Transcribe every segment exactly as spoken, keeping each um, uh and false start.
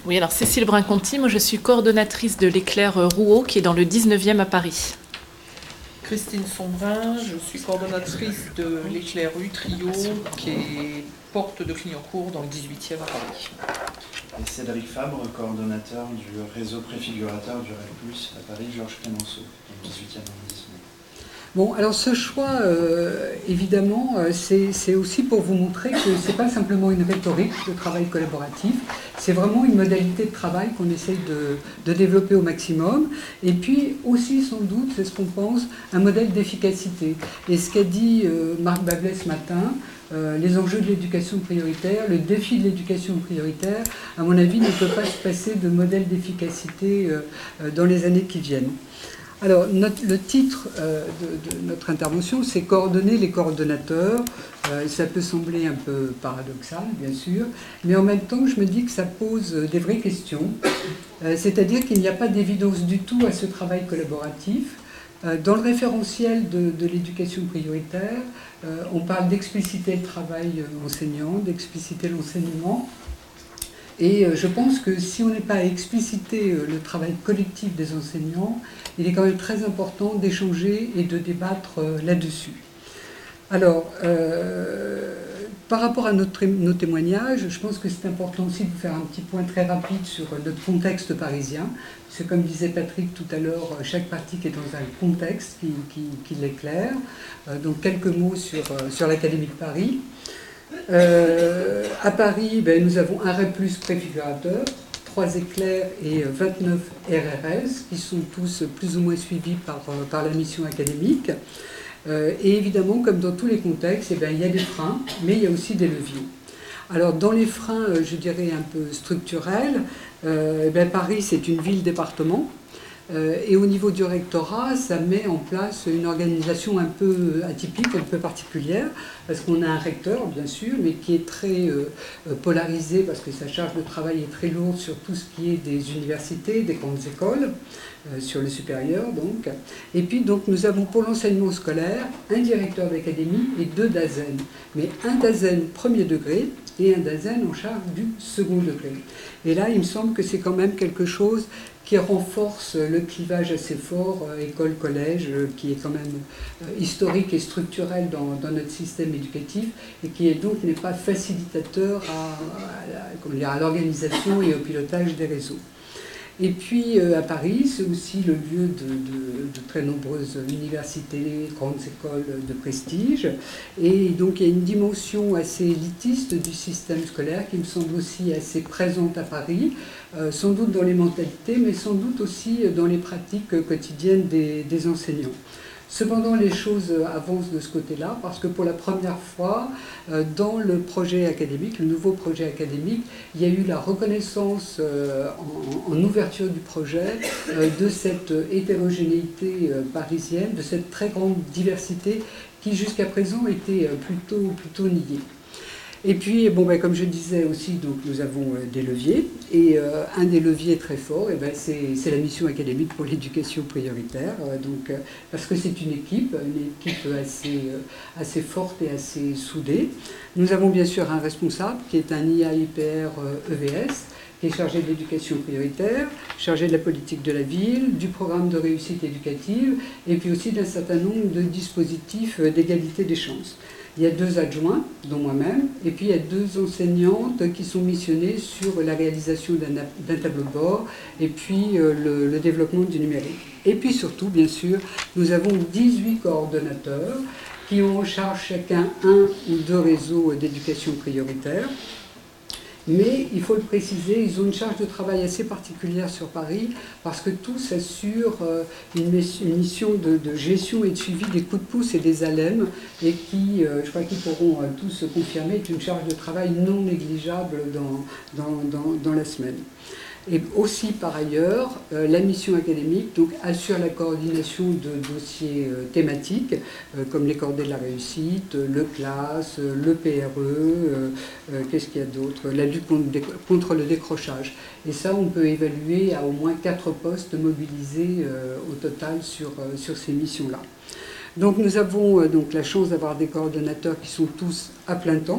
Oui, alors Cécile Brinconti, moi je suis coordonnatrice de l'éclair Rouault qui est dans le dix-neuvième à Paris. Christine Sombrin, je suis coordonnatrice de l'éclair Utrio qui est porte de Clignancourt dans le dix-huitième à Paris. Et Cédric Fabre, coordonnateur du réseau préfigurateur du REP+, à Paris, Georges Clemenceau, dans le dix-huitième arrondissement. Bon, alors ce choix, euh, évidemment, euh, c'est aussi pour vous montrer que ce n'est pas simplement une rhétorique de travail collaboratif, c'est vraiment une modalité de travail qu'on essaye de, de développer au maximum. Et puis aussi, sans doute, c'est ce qu'on pense, un modèle d'efficacité. Et ce qu'a dit euh, Marc Bablet ce matin, euh, les enjeux de l'éducation prioritaire, le défi de l'éducation prioritaire, à mon avis, ne peut pas se passer de modèle d'efficacité euh, dans les années qui viennent. Alors, notre, le titre euh, de, de notre intervention, c'est « Coordonner les coordonnateurs ». Euh, ça peut sembler un peu paradoxal, bien sûr, mais en même temps, je me dis que ça pose des vraies questions. Euh, C'est-à-dire qu'il n'y a pas d'évidence du tout à ce travail collaboratif. Euh, dans le référentiel de, de l'éducation prioritaire, euh, on parle d'expliciter le travail enseignant, d'expliciter l'enseignement. Et je pense que si on n'est pas à expliciter le travail collectif des enseignants, il est quand même très important d'échanger et de débattre là-dessus. Alors, euh, par rapport à notre, nos témoignages, je pense que c'est important aussi de faire un petit point très rapide sur notre contexte parisien. Parce que comme disait Patrick tout à l'heure, chaque pratique est dans un contexte qui, qui, qui l'éclaire. Donc quelques mots sur, sur l'Académie de Paris. Euh, à Paris, ben, nous avons un REP+ préfigurateur, trois éclairs et vingt-neuf R R S, qui sont tous plus ou moins suivis par, par la mission académique. Euh, et évidemment, comme dans tous les contextes, eh bien, il y a des freins, mais il y a aussi des leviers. Alors, dans les freins, je dirais un peu structurels, euh, eh bien, Paris, c'est une ville-département. Euh, et au niveau du rectorat, ça met en place une organisation un peu atypique, un peu particulière, parce qu'on a un recteur, bien sûr, mais qui est très euh, polarisé, parce que sa charge de travail est très lourde sur tout ce qui est des universités, des grandes écoles, euh, sur le supérieur, donc. Et puis, donc, nous avons pour l'enseignement scolaire un directeur d'académie et deux DAZEN. Mais un DAZEN premier degré et un DAZEN en charge du second degré. Et là, il me semble que c'est quand même quelque chose qui renforce le clivage assez fort euh, école-collège, euh, qui est quand même euh, historique et structurel dans, dans notre système éducatif, et qui est donc n'est pas facilitateur à, à, à l'organisation et au pilotage des réseaux. Et puis euh, à Paris, c'est aussi le lieu de, de, de très nombreuses universités, grandes écoles de prestige. Et donc il y a une dimension assez élitiste du système scolaire qui me semble aussi assez présente à Paris, euh, sans doute dans les mentalités, mais sans doute aussi dans les pratiques quotidiennes des, des enseignants. Cependant, les choses avancent de ce côté-là, parce que pour la première fois, dans le projet académique, le nouveau projet académique, il y a eu la reconnaissance en, en ouverture du projet de cette hétérogénéité parisienne, de cette très grande diversité qui jusqu'à présent était plutôt, plutôt niée. Et puis, bon, ben, comme je disais aussi, donc, nous avons euh, des leviers. Et euh, un des leviers très forts, eh ben, c'est la mission académique pour l'éducation prioritaire. Euh, donc, euh, parce que c'est une équipe, une équipe assez, euh, assez forte et assez soudée. Nous avons bien sûr un responsable qui est un I A I P R euh, E V S, qui est chargé de l'éducation prioritaire, chargé de la politique de la ville, du programme de réussite éducative, et puis aussi d'un certain nombre de dispositifs d'égalité des chances. Il y a deux adjoints, dont moi-même, et puis il y a deux enseignantes qui sont missionnées sur la réalisation d'un tableau de bord et puis euh, le, le développement du numérique. Et puis surtout, bien sûr, nous avons dix-huit coordonnateurs qui ont en charge chacun un ou deux réseaux d'éducation prioritaire. Mais, il faut le préciser, ils ont une charge de travail assez particulière sur Paris parce que tous assurent une mission de, de gestion et de suivi des coups de pouce et des A L E M et qui, je crois qu'ils pourront tous se confirmer, est une charge de travail non négligeable dans, dans, dans, dans la semaine. Et aussi, par ailleurs, euh, la mission académique donc, assure la coordination de dossiers euh, thématiques, euh, comme les cordées de la réussite, le CLAS, euh, le P R E, euh, euh, qu'est-ce qu'il y a d'autre, la lutte contre, contre le décrochage. Et ça, on peut évaluer à au moins quatre postes mobilisés euh, au total sur, euh, sur ces missions-là. Donc nous avons euh, donc, la chance d'avoir des coordonnateurs qui sont tous à plein temps,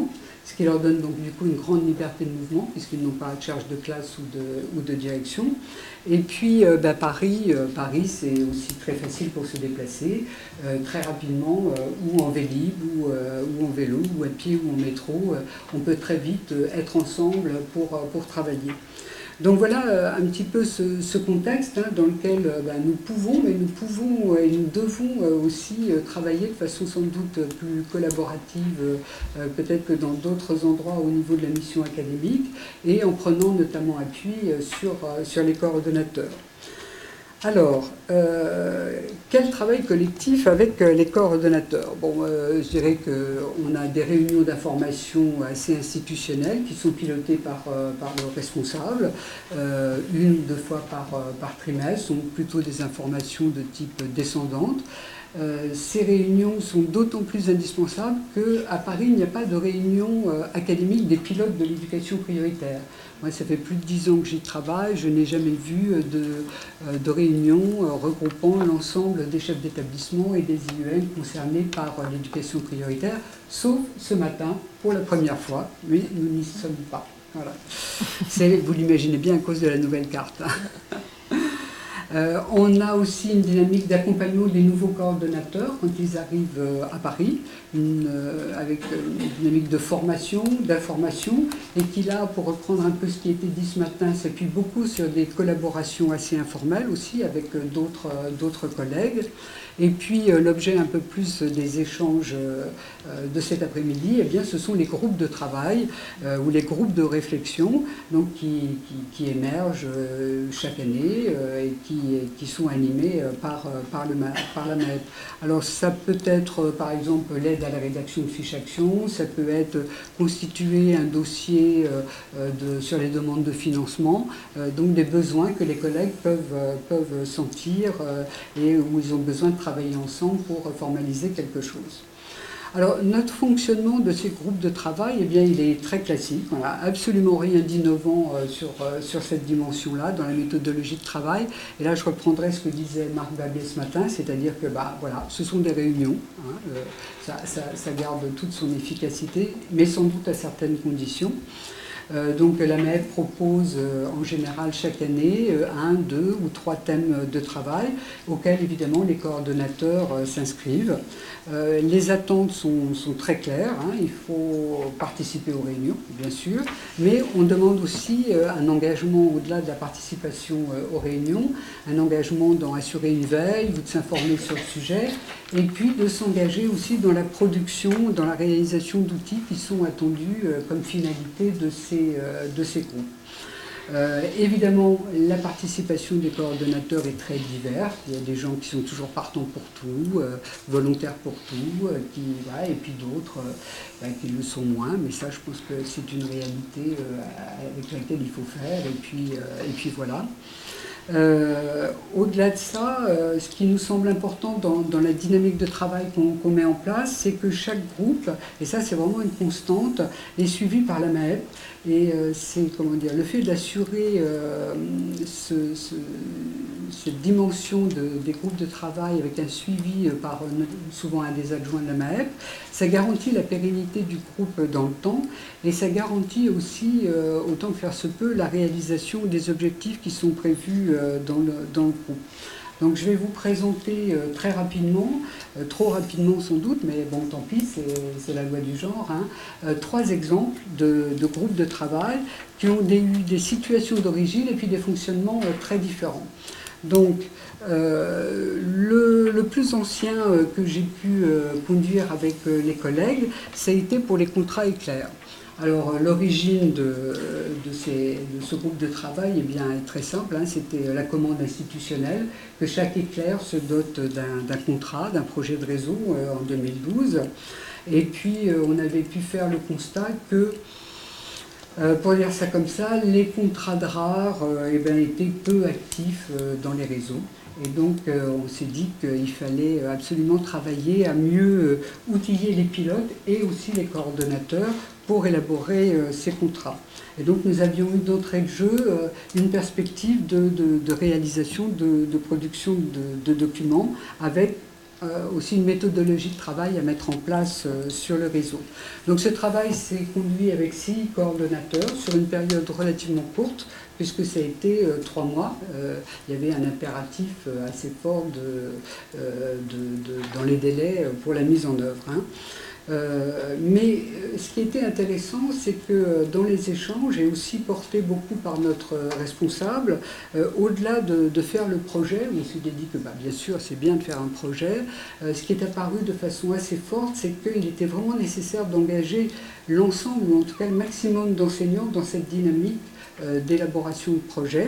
ce qui leur donne donc du coup une grande liberté de mouvement, puisqu'ils n'ont pas de charge de classe ou de, ou de direction. Et puis euh, bah, Paris, euh, Paris c'est aussi très facile pour se déplacer, euh, très rapidement, euh, ou en Vélib, ou, euh, ou en vélo, ou à pied, ou en métro. Euh, on peut très vite euh, être ensemble pour, euh, pour travailler. Donc voilà euh, un petit peu ce, ce contexte hein, dans lequel euh, bah, nous pouvons, mais nous pouvons euh, et nous devons euh, aussi euh, travailler de façon sans doute plus collaborative, euh, peut-être que dans d'autres endroits au niveau de la mission académique, et en prenant notamment appui euh, sur, euh, sur les coordonnateurs. Alors, euh, quel travail collectif avec euh, les coordonnateurs? Bon, euh, je dirais qu'on a des réunions d'information assez institutionnelles qui sont pilotées par, euh, par le responsable, euh, une ou deux fois par, euh, par trimestre, sont plutôt des informations de type descendante. Euh, ces réunions sont d'autant plus indispensables qu'à Paris, il n'y a pas de réunion euh, académique des pilotes de l'éducation prioritaire. Moi, ça fait plus de dix ans que j'y travaille, je n'ai jamais vu de, euh, de réunion euh, regroupant l'ensemble des chefs d'établissement et des I U N concernés par euh, l'éducation prioritaire, sauf ce matin, pour la première fois, mais nous n'y sommes pas. Voilà. Vous l'imaginez bien à cause de la nouvelle carte. Euh, on a aussi une dynamique d'accompagnement des nouveaux coordonnateurs quand ils arrivent euh, à Paris, une, euh, avec une dynamique de formation, d'information, et qui là, pour reprendre un peu ce qui a été dit ce matin, s'appuie beaucoup sur des collaborations assez informelles aussi avec euh, d'autres euh, d'autres collègues. Et puis euh, l'objet un peu plus des échanges euh, de cet après-midi, eh bien, ce sont les groupes de travail euh, ou les groupes de réflexion donc, qui, qui, qui émergent euh, chaque année euh, et qui, qui sont animés euh, par, par, le, par la M A E P. Alors ça peut être euh, par exemple l'aide à la rédaction de fiches actions, ça peut être constituer un dossier euh, de, sur les demandes de financement, euh, donc des besoins que les collègues peuvent, euh, peuvent sentir euh, et où ils ont besoin de travailler ensemble pour formaliser quelque chose. Alors, notre fonctionnement de ces groupes de travail, eh bien, il est très classique. On n'a absolument rien d'innovant euh, sur, euh, sur cette dimension-là, dans la méthodologie de travail. Et là, je reprendrai ce que disait Marc Babet ce matin, c'est-à-dire que bah, voilà, ce sont des réunions. Hein, euh, ça, ça, ça garde toute son efficacité, mais sans doute à certaines conditions. Euh, donc la M A E P propose euh, en général chaque année euh, un, deux ou trois thèmes de travail auxquels évidemment les coordonnateurs euh, s'inscrivent. Euh, les attentes sont, sont très claires, hein, il faut participer aux réunions bien sûr, mais on demande aussi euh, un engagement au-delà de la participation euh, aux réunions, un engagement dans assurer une veille ou de s'informer sur le sujet, et puis de s'engager aussi dans la production, dans la réalisation d'outils qui sont attendus euh, comme finalité de ces de ces groupes. Euh, évidemment, la participation des coordonnateurs est très diverse. Il y a des gens qui sont toujours partants pour tout, euh, volontaires pour tout, euh, qui, voilà, et puis d'autres euh, bah, qui le sont moins. Mais ça, je pense que c'est une réalité euh, avec laquelle il faut faire. Et puis, euh, et puis voilà. Euh, au-delà de ça, euh, ce qui nous semble important dans, dans la dynamique de travail qu'on qu'on met en place, c'est que chaque groupe, et ça c'est vraiment une constante, est suivi par la M A E P. Et euh, c'est, comment dire, le fait d'assurer euh, ce, ce, cette dimension de, des groupes de travail avec un suivi par souvent un des adjoints de la M A E P, ça garantit la pérennité du groupe dans le temps et ça garantit aussi, euh, autant que faire se peut, la réalisation des objectifs qui sont prévus euh, dans, le, dans le groupe. Donc je vais vous présenter euh, très rapidement, euh, trop rapidement sans doute, mais bon tant pis, c'est la loi du genre, hein, euh, trois exemples de, de groupes de travail qui ont des, eu des situations d'origine et puis des fonctionnements euh, très différents. Donc euh, le, le plus ancien euh, que j'ai pu euh, conduire avec euh, les collègues, ça a été pour les contrats éclairs. Alors l'origine de, de, ces, de ce groupe de travail eh bien, est très simple, hein, c'était la commande institutionnelle, que chaque éclair se dote d'un contrat, d'un projet de réseau euh, en deux mille douze. Et puis euh, on avait pu faire le constat que, euh, pour dire ça comme ça, les contrats de rares euh, eh bien, étaient peu actifs euh, dans les réseaux. Et donc euh, on s'est dit qu'il fallait absolument travailler à mieux euh, outiller les pilotes et aussi les coordonnateurs pour élaborer euh, ces contrats. Et donc nous avions eu d'entrée de jeu euh, une perspective de, de, de réalisation, de, de production de, de documents avec euh, aussi une méthodologie de travail à mettre en place euh, sur le réseau. Donc ce travail s'est conduit avec six coordonnateurs sur une période relativement courte, puisque ça a été euh, trois mois. Euh, il y avait un impératif euh, assez fort de, euh, de, de, dans les délais pour la mise en œuvre. Hein. Euh, mais ce qui était intéressant, c'est que dans les échanges, et aussi porté beaucoup par notre responsable, euh, au-delà de, de faire le projet, on s'est dit que bah, bien sûr c'est bien de faire un projet, euh, ce qui est apparu de façon assez forte, c'est qu'il était vraiment nécessaire d'engager l'ensemble, ou en tout cas le maximum d'enseignants dans cette dynamique euh, d'élaboration de projet,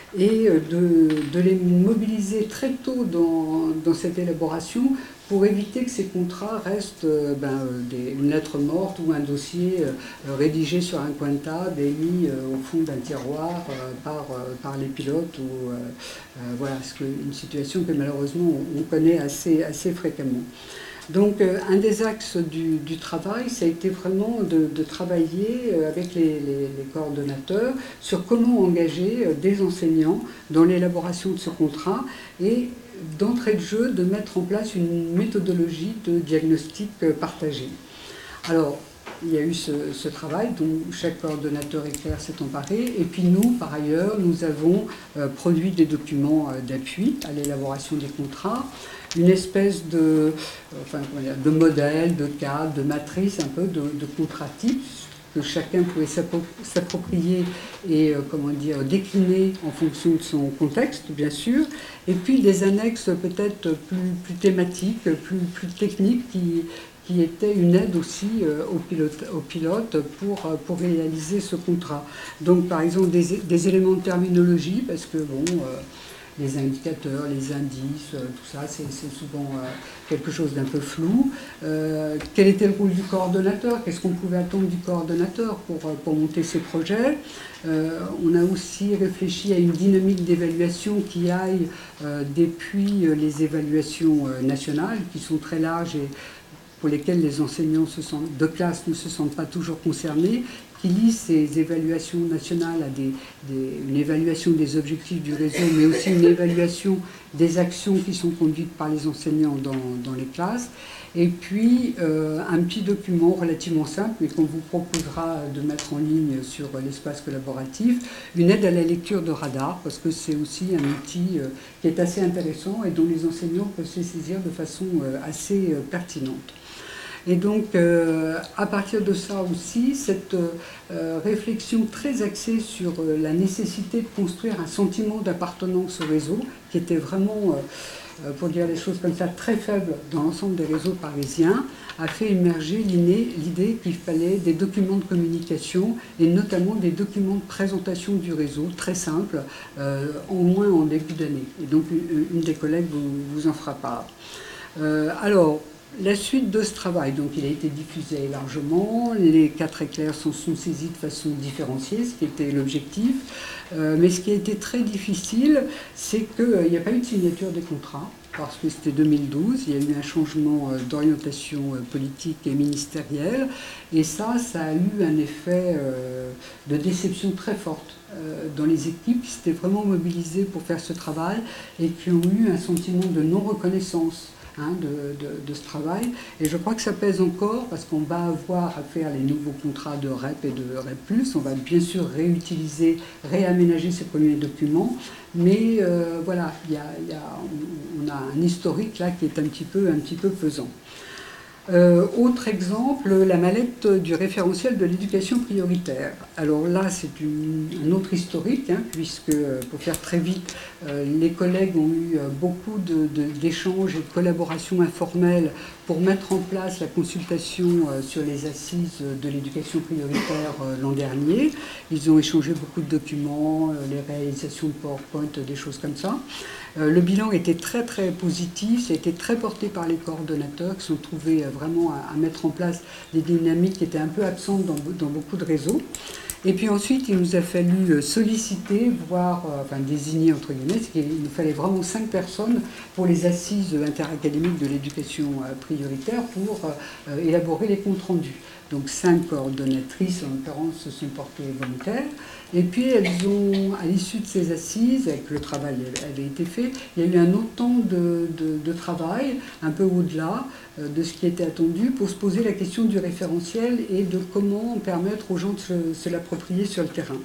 et de, de les mobiliser très tôt dans, dans cette élaboration pour éviter que ces contrats restent euh, ben, des, une lettre morte ou un dossier euh, rédigé sur un coin de table et mis euh, au fond d'un tiroir euh, par, euh, par les pilotes. Ou, euh, euh, voilà, c'est une situation que malheureusement on connaît assez, assez fréquemment. Donc euh, un des axes du, du travail, ça a été vraiment de, de travailler avec les, les, les coordonnateurs sur comment engager des enseignants dans l'élaboration de ce contrat et d'entrée de jeu de mettre en place une méthodologie de diagnostic partagé. Alors, il y a eu ce, ce travail dont chaque coordonnateur éclair s'est emparé. Et puis nous, par ailleurs, nous avons euh, produit des documents euh, d'appui à l'élaboration des contrats, une espèce de, euh, enfin, de modèle, de cadre, de matrice, un peu de, de contrat type que chacun pouvait s'approprier et euh, comment dire, décliner en fonction de son contexte, bien sûr, et puis des annexes peut-être plus, plus thématiques, plus, plus techniques, qui, qui étaient une aide aussi euh, aux, pilotes, aux pilotes pour, pour réaliser ce contrat. Donc par exemple des, des éléments de terminologie, parce que bon... Euh, les indicateurs, les indices, tout ça, c'est souvent euh, quelque chose d'un peu flou. Euh, quel était le rôle du coordonnateur? Qu'est-ce qu'on pouvait attendre du coordonnateur pour, pour monter ses projets? euh, On a aussi réfléchi à une dynamique d'évaluation qui aille euh, depuis les évaluations euh, nationales, qui sont très larges et pour lesquelles les enseignants se sentent, de classe ne se sentent pas toujours concernés, qui lie ces évaluations nationales à des, des, une évaluation des objectifs du réseau, mais aussi une évaluation des actions qui sont conduites par les enseignants dans, dans les classes. Et puis, euh, un petit document relativement simple, mais qu'on vous proposera de mettre en ligne sur l'espace collaboratif, une aide à la lecture de radar, parce que c'est aussi un outil euh, qui est assez intéressant et dont les enseignants peuvent se saisir de façon euh, assez euh, pertinente. Et donc, euh, à partir de ça aussi, cette euh, réflexion très axée sur euh, la nécessité de construire un sentiment d'appartenance au réseau, qui était vraiment, euh, pour dire les choses comme ça, très faible dans l'ensemble des réseaux parisiens, a fait émerger l'idée qu'il fallait des documents de communication, et notamment des documents de présentation du réseau, très simples, euh, au moins en début d'année. Et donc, une, une des collègues vous, vous en fera part. Euh, alors, la suite de ce travail, donc il a été diffusé largement, les quatre éclairs s'en sont saisis de façon différenciée, ce qui était l'objectif. Euh, mais ce qui a été très difficile, c'est qu'il euh, n'y a pas eu de signature des contrats, parce que c'était deux mille douze, il y a eu un changement euh, d'orientation euh, politique et ministérielle, et ça, ça a eu un effet euh, de déception très forte euh, dans les équipes qui s'étaient vraiment mobilisées pour faire ce travail et qui ont eu un sentiment de non-reconnaissance. Hein, de, de, de ce travail. Et je crois que ça pèse encore parce qu'on va avoir à faire les nouveaux contrats de R E P et de R E P plus. On va bien sûr réutiliser, réaménager ces premiers documents. Mais euh, voilà, y a, y a, on a un historique là qui est un petit peu, un petit peu pesant. Euh, autre exemple, la mallette du référentiel de l'éducation prioritaire. Alors là, c'est un autre historique, hein, puisque, pour faire très vite, euh, les collègues ont eu beaucoup d'échanges et de collaborations informelles pour mettre en place la consultation euh, sur les assises de l'éducation prioritaire euh, l'an dernier. Ils ont échangé beaucoup de documents, euh, les réalisations de PowerPoint, des choses comme ça. Euh, le bilan était très très positif, ça a été très porté par les coordonnateurs qui se sont trouvés euh, vraiment à, à mettre en place des dynamiques qui étaient un peu absentes dans, dans beaucoup de réseaux. Et puis ensuite, il nous a fallu solliciter, voire euh, enfin, désigner, entre guillemets, il nous fallait vraiment cinq personnes pour les assises interacadémiques de l'éducation euh, prioritaire pour euh, élaborer les comptes rendus. Donc cinq coordonnatrices, en l'occurrence, se sont portées volontaires. Et puis elles ont, à l'issue de ces assises, avec le travail avait été fait, il y a eu un autre temps de, de, de travail, un peu au-delà euh, de ce qui était attendu, pour se poser la question du référentiel et de comment permettre aux gens de se, se l'approprier sur le terrain.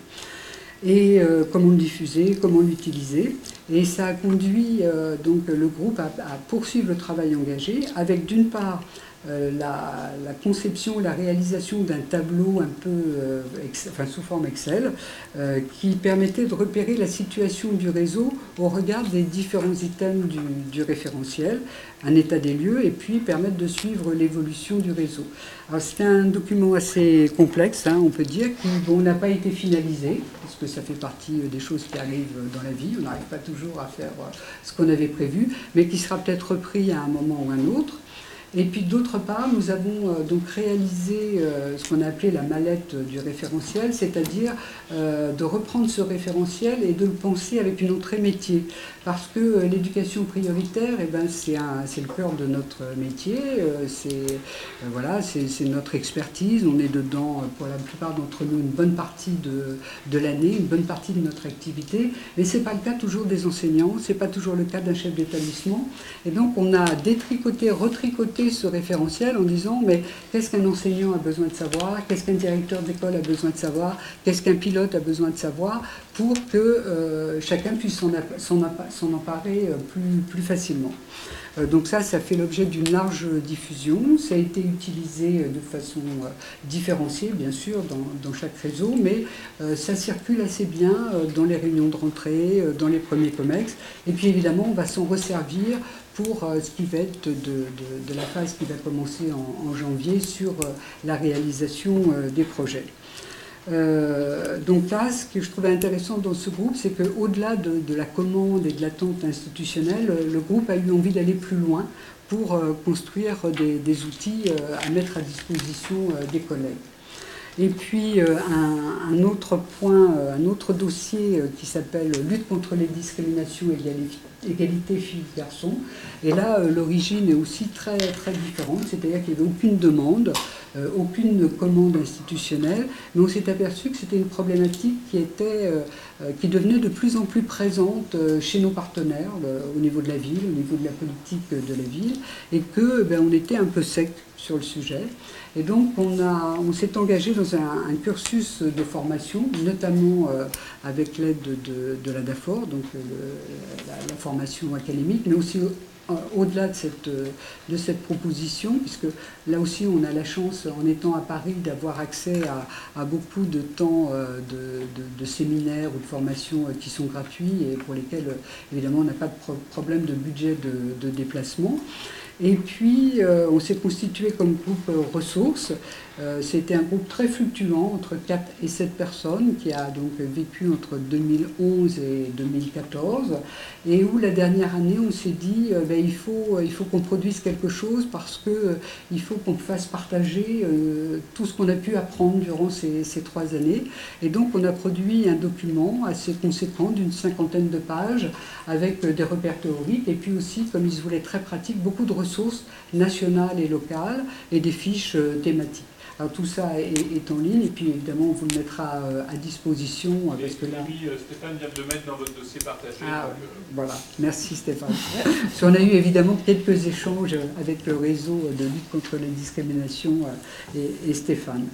Et euh, comment le diffuser, comment l'utiliser. Et ça a conduit euh, donc le groupe à, à poursuivre le travail engagé, avec d'une part euh, la, la conception, la réalisation d'un tableau un peu euh, ex, enfin, sous forme Excel, euh, qui permettait de repérer la situation du réseau au regard des différents items du, du référentiel, un état des lieux, et puis permettre de suivre l'évolution du réseau. Alors c'est un document assez complexe, hein, on peut dire, qui bon, n'a pas été finalisé, parce que ça fait partie des choses qui arrivent dans la vie, on n'arrive pas toujours à faire ce qu'on avait prévu, mais qui sera peut-être repris à un moment ou un autre. Et puis d'autre part, nous avons euh, donc réalisé euh, ce qu'on a appelé la mallette du référentiel, c'est-à-dire euh, de reprendre ce référentiel et de le penser avec une entrée métier. Parce que euh, l'éducation prioritaire, eh ben, c'est le cœur de notre métier, euh, c'est euh, voilà, c'est notre expertise, on est dedans euh, pour la plupart d'entre nous une bonne partie de, de l'année, une bonne partie de notre activité, mais ce n'est pas le cas toujours des enseignants, ce n'est pas toujours le cas d'un chef d'établissement. Et donc on a détricoté, retricoté ce référentiel en disant mais qu'est-ce qu'un enseignant a besoin de savoir, qu'est-ce qu'un directeur d'école a besoin de savoir, qu'est-ce qu'un pilote a besoin de savoir pour que euh, chacun puisse s'en emparer plus, plus facilement. Euh, donc ça, ça fait l'objet d'une large diffusion, ça a été utilisé de façon euh, différenciée bien sûr dans, dans chaque réseau, mais euh, ça circule assez bien euh, dans les réunions de rentrée, euh, dans les premiers COMEX, et puis évidemment on va s'en resservir pour ce qui va être de, de, de la phase qui va commencer en, en janvier sur la réalisation des projets. Euh, donc là, ce que je trouvais intéressant dans ce groupe, c'est qu'au-delà de, de la commande et de l'attente institutionnelle, le groupe a eu envie d'aller plus loin pour construire des, des outils à mettre à disposition des collègues. Et puis euh, un, un autre point, un autre dossier euh, qui s'appelle lutte contre les discriminations et égalité filles-garçons. Et là, euh, l'origine est aussi très, très différente, c'est-à-dire qu'il n'y avait aucune demande, euh, aucune commande institutionnelle, mais on s'est aperçu que c'était une problématique qui, était, euh, qui devenait de plus en plus présente euh, chez nos partenaires, le, au niveau de la ville, au niveau de la politique de la ville, et que ben, on était un peu sec sur le sujet. Et donc on, on s'est engagé dans un, un cursus de formation, notamment euh, avec l'aide de, de, de la DAFOR, donc le, la, la formation académique, mais aussi euh, au-delà de cette, de cette proposition, puisque là aussi on a la chance, en étant à Paris, d'avoir accès à, à beaucoup de temps euh, de, de, de séminaires ou de formations euh, qui sont gratuits et pour lesquels, euh, évidemment, on n'a pas de pro problème de budget de, de déplacement. Et puis, euh, on s'est constitué comme groupe euh, ressources. Euh, C'était un groupe très fluctuant, entre quatre et sept personnes, qui a donc vécu entre deux mille onze et deux mille quatorze, et où la dernière année, on s'est dit euh, ben, il faut, il faut qu'on produise quelque chose parce qu'il euh, faut qu'on fasse partager euh, tout ce qu'on a pu apprendre durant ces, ces trois années. Et donc, on a produit un document assez conséquent d'une cinquantaine de pages, avec euh, des repères théoriques, et puis aussi, comme il se voulait très pratique, beaucoup de ressources nationales et locales, et des fiches euh, thématiques. Alors tout ça est, est en ligne, et puis évidemment on vous le mettra à disposition. Et parce que là... oui, Stéphane vient de le mettre dans votre dossier partagé. Ah, donc, euh... voilà, merci Stéphane. Parce qu'on a eu évidemment quelques échanges avec le réseau de lutte contre les discriminations et, et Stéphane.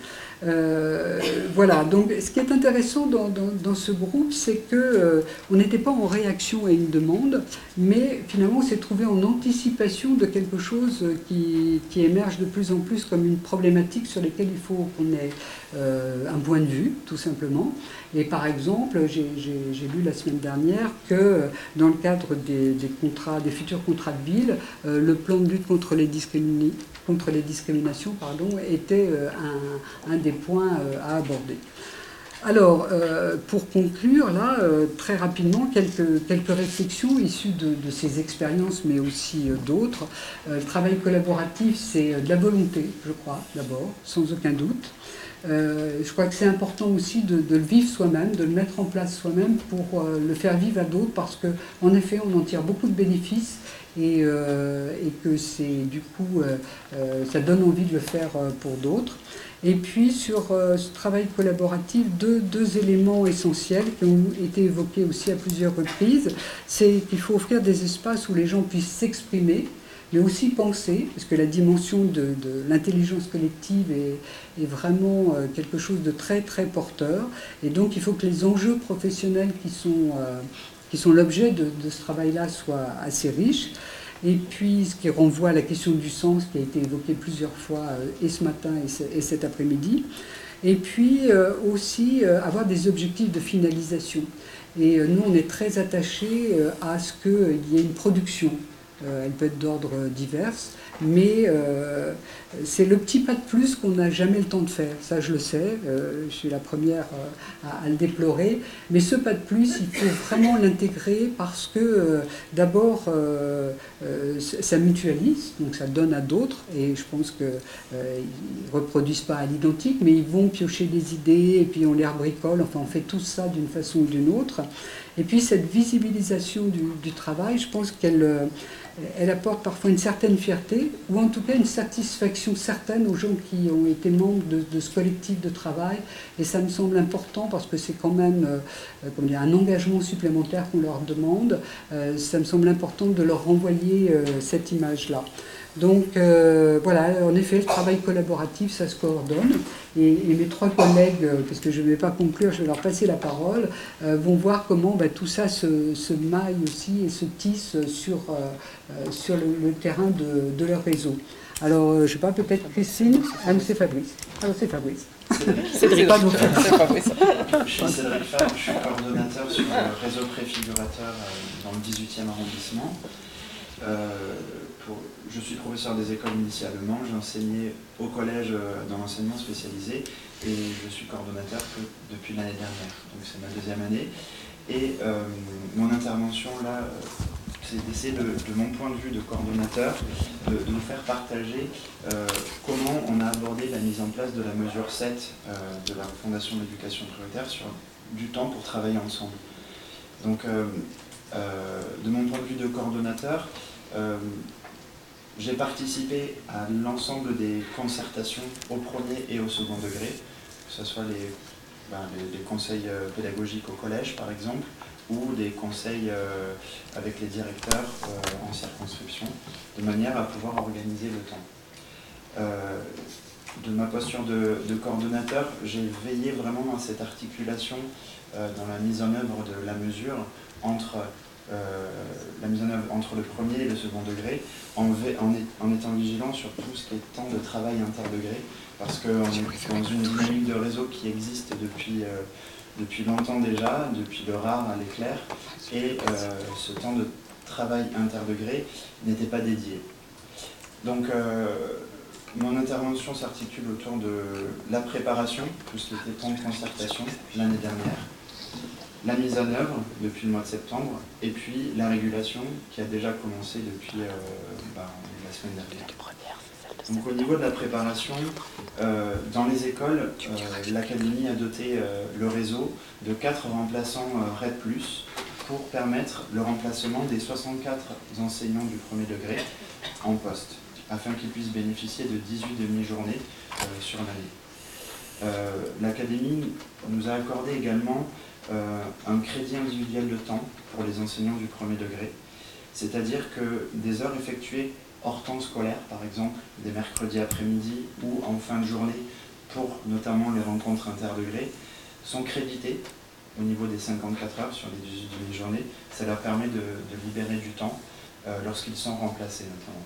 Euh, voilà, donc ce qui est intéressant dans, dans, dans ce groupe, c'est qu'on euh, n'était pas en réaction à une demande, mais finalement on s'est trouvé en anticipation de quelque chose qui, qui émerge de plus en plus comme une problématique sur laquelle il faut qu'on ait euh, un point de vue, tout simplement. Et par exemple, j'ai lu la semaine dernière que dans le cadre des, des contrats, des futurs contrats de ville, euh, le plan de lutte contre les discriminations contre les discriminations pardon, était euh, un, un des points euh, à aborder. Alors, euh, pour conclure, là, euh, très rapidement, quelques, quelques réflexions issues de, de ces expériences, mais aussi euh, d'autres. Euh, le travail collaboratif, c'est de la volonté, je crois, d'abord, sans aucun doute. Euh, je crois que c'est important aussi de, de le vivre soi-même, de le mettre en place soi-même pour euh, le faire vivre à d'autres, parce qu'en effet, on en tire beaucoup de bénéfices et, euh, et que c'est du coup, euh, euh, ça donne envie de le faire euh, pour d'autres. Et puis sur euh, ce travail collaboratif, deux, deux éléments essentiels qui ont été évoqués aussi à plusieurs reprises, c'est qu'il faut offrir des espaces où les gens puissent s'exprimer, mais aussi penser, parce que la dimension de, de l'intelligence collective est, est vraiment euh, quelque chose de très très porteur, et donc il faut que les enjeux professionnels qui sont, euh, qui sont l'objet de, de ce travail-là soient assez riches. Et puis, ce qui renvoie à la question du sens qui a été évoquée plusieurs fois, euh, et ce matin et, ce, et cet après-midi. Et puis euh, aussi euh, avoir des objectifs de finalisation. Et euh, nous, on est très attachés euh, à ce qu'il y ait une production. Euh, elle peut être d'ordre divers, mais euh, c'est le petit pas de plus qu'on n'a jamais le temps de faire. Ça, je le sais, euh, je suis la première euh, à, à le déplorer. Mais ce pas de plus, il faut vraiment l'intégrer parce que, euh, d'abord, euh, euh, ça mutualise, donc ça donne à d'autres. Et je pense qu'ils euh, ne reproduisent pas à l'identique, mais ils vont piocher des idées et puis on les rebricole. Enfin, on fait tout ça d'une façon ou d'une autre. Et puis, cette visibilisation du, du travail, je pense qu'elle... Euh, elle apporte parfois une certaine fierté, ou en tout cas une satisfaction certaine aux gens qui ont été membres de, de ce collectif de travail. Et ça me semble important parce que c'est quand même euh, comme dire, un engagement supplémentaire qu'on leur demande. Euh, ça me semble important de leur renvoyer euh, cette image-là. Donc euh, voilà, en effet, le travail collaboratif, ça se coordonne. Et, et mes trois collègues, euh, parce que je ne vais pas conclure, je vais leur passer la parole, euh, vont voir comment bah, tout ça se, se maille aussi et se tisse sur, euh, sur le, le terrain de, de leur réseau. Alors, euh, je ne sais pas, peut-être Christine. Ah, mais c'est Fabrice. Alors, c'est Fabrice. Cédric. Pas nous. C'est pas vrai, ça. Je suis Cédric Fabre, je suis coordonnateur sur le réseau préfigurateur euh, dans le dix-huitième arrondissement. Euh, pour, je suis professeur des écoles initialement, j'ai enseigné au collège euh, dans l'enseignement spécialisé et je suis coordonnateur que depuis l'année dernière, donc c'est ma deuxième année. Et euh, mon intervention là, c'est d'essayer de, de mon point de vue de coordonnateur, de, de vous faire partager euh, comment on a abordé la mise en place de la mesure sept euh, de la Fondation de l'éducation prioritaire sur du temps pour travailler ensemble. Donc, euh, euh, de mon point de vue de coordonnateur, euh, j'ai participé à l'ensemble des concertations au premier et au second degré, que ce soit les, ben, les, les conseils pédagogiques au collège par exemple, ou des conseils euh, avec les directeurs euh, en circonscription, de manière à pouvoir organiser le temps. Euh, de ma posture de, de coordonnateur, j'ai veillé vraiment à cette articulation euh, dans la mise en œuvre de la mesure entre euh, la mise en œuvre entre le premier et le second degré, en, en, en étant vigilant sur tout ce qui est temps de travail interdegré, parce qu'on est dans une dynamique de réseau qui existe depuis, euh, depuis longtemps déjà, depuis le rare à l'éclair, et euh, ce temps de travail interdegré n'était pas dédié. Donc, euh, mon intervention s'articule autour de la préparation, tout ce qui était temps de concertation l'année dernière, la mise en œuvre depuis le mois de septembre, et puis la régulation qui a déjà commencé depuis euh, ben, la semaine dernière. Donc au niveau de la préparation, euh, dans les écoles, euh, l'Académie a doté euh, le réseau de quatre remplaçants euh, RED plus, pour permettre le remplacement des soixante-quatre enseignants du premier degré en poste, afin qu'ils puissent bénéficier de dix-huit demi-journées euh, sur l'année. Euh, L'Académie nous a accordé également euh, un crédit individuel de temps pour les enseignants du premier degré, c'est-à-dire que des heures effectuées hors temps scolaire, par exemple, des mercredis après-midi ou en fin de journée, pour notamment les rencontres interdegrés, sont créditées au niveau des cinquante-quatre heures sur les dix-huit demi-journées. Ça leur permet de, de libérer du temps euh, lorsqu'ils sont remplacés,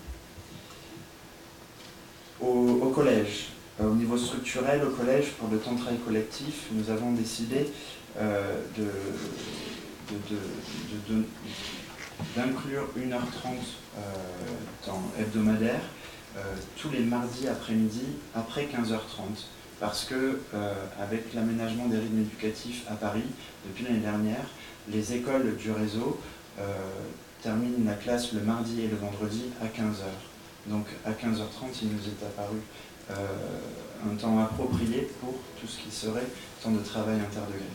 notamment. Au, au collège, euh, au niveau structurel, au collège, pour le temps de travail collectif, nous avons décidé euh, de, de, de, de, de, d'inclure une heure trente euh, temps hebdomadaire euh, tous les mardis après-midi après quinze heures trente. Parce que, euh, avec l'aménagement des rythmes éducatifs à Paris, depuis l'année dernière, les écoles du réseau euh, terminent la classe le mardi et le vendredi à quinze heures. Donc à quinze heures trente, il nous est apparu euh, un temps approprié pour tout ce qui serait temps de travail interdegré.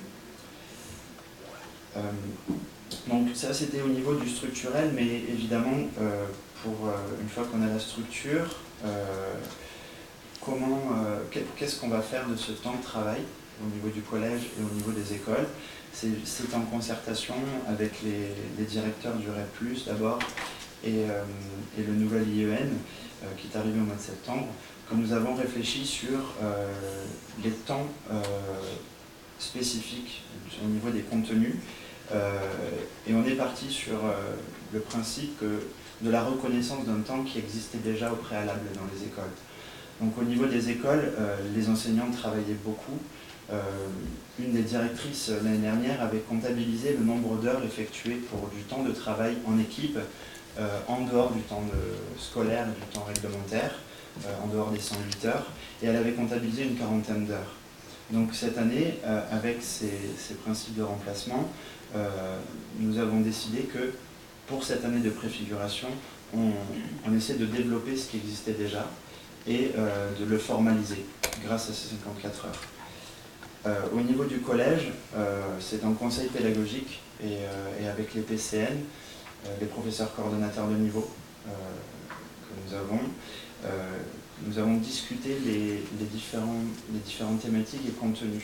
Euh, donc ça c'était au niveau du structurel, mais évidemment euh, pour euh, une fois qu'on a la structure, euh, comment, euh, qu'est-ce qu'on va faire de ce temps de travail au niveau du collège et au niveau des écoles. C'est en concertation avec les, les directeurs du R E P plus d'abord et, euh, et le nouvel I E N euh, qui est arrivé au mois de septembre, que nous avons réfléchi sur euh, les temps euh, spécifiques au niveau des contenus. Euh, et on est parti sur euh, le principe que, de la reconnaissance d'un temps qui existait déjà au préalable dans les écoles. Donc au niveau des écoles, euh, les enseignants travaillaient beaucoup. Euh, une des directrices l'année dernière avait comptabilisé le nombre d'heures effectuées pour du temps de travail en équipe, euh, en dehors du temps de, scolaire et du temps réglementaire, euh, en dehors des cent huit heures, et elle avait comptabilisé une quarantaine d'heures. Donc cette année, euh, avec ces, ces principes de remplacement, euh, nous avons décidé que pour cette année de préfiguration, on, on essaie de développer ce qui existait déjà et euh, de le formaliser grâce à ces cinquante-quatre heures. Euh, au niveau du collège, euh, c'est un conseil pédagogique et, euh, et avec les P C N, euh, les professeurs coordonnateurs de niveau euh, que nous avons, euh, nous avons discuté les, les, différents, les différentes thématiques et contenus.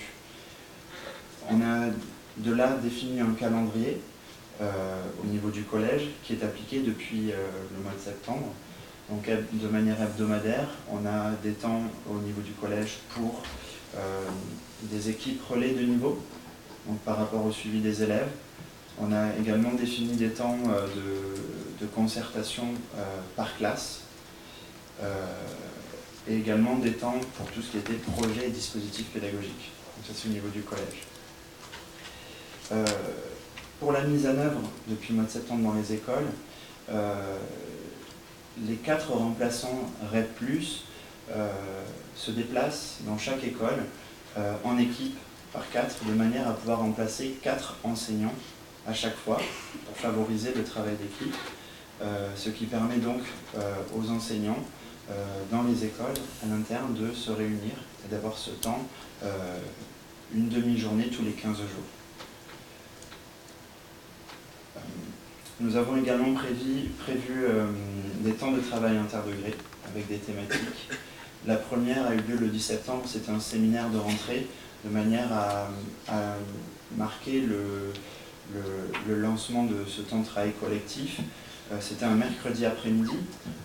On a de là défini un calendrier euh, au niveau du collège qui est appliqué depuis euh, le mois de septembre. Donc de manière hebdomadaire, on a des temps au niveau du collège pour euh, des équipes relais de niveau, donc par rapport au suivi des élèves. On a également défini des temps euh, de, de concertation euh, par classe, euh, et également des temps pour tout ce qui était projet et dispositifs pédagogiques. Donc ça c'est au niveau du collège. Euh, pour la mise en œuvre depuis le mois de septembre dans les écoles, euh, les quatre remplaçants R E P plus euh, se déplacent dans chaque école euh, en équipe par quatre, de manière à pouvoir remplacer quatre enseignants à chaque fois pour favoriser le travail d'équipe, euh, ce qui permet donc euh, aux enseignants euh, dans les écoles à l'interne de se réunir et d'avoir ce temps, euh, une demi-journée tous les quinze jours. Nous avons également prévu, prévu euh, des temps de travail interdegrés avec des thématiques. La première a eu lieu le dix septembre, c'était un séminaire de rentrée de manière à, à marquer le, le, le lancement de ce temps de travail collectif. Euh, c'était un mercredi après-midi.